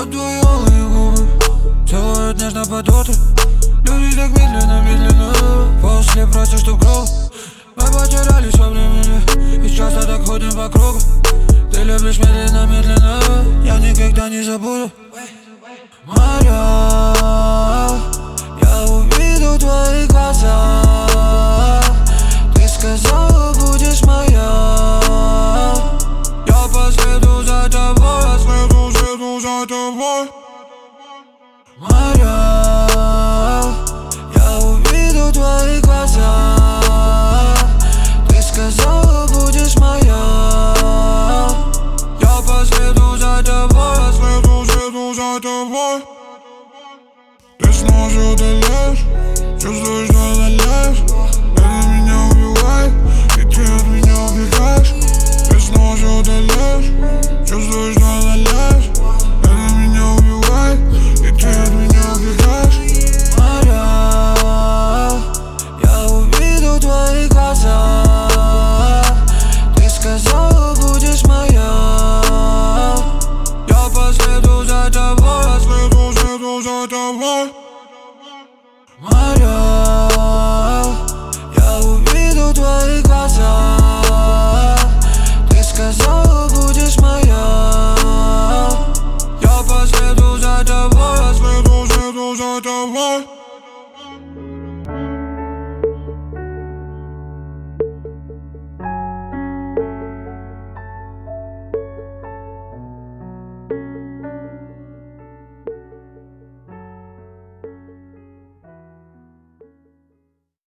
твои алые губы целуют нежно под утро. Люди так медленно, медленно после просят, чтоб кровь. Мы потерялись во времени и часто так ходим по кругу. Ты любишь медленно, медленно, я никогда не забуду. Моря, я увижу твои глаза.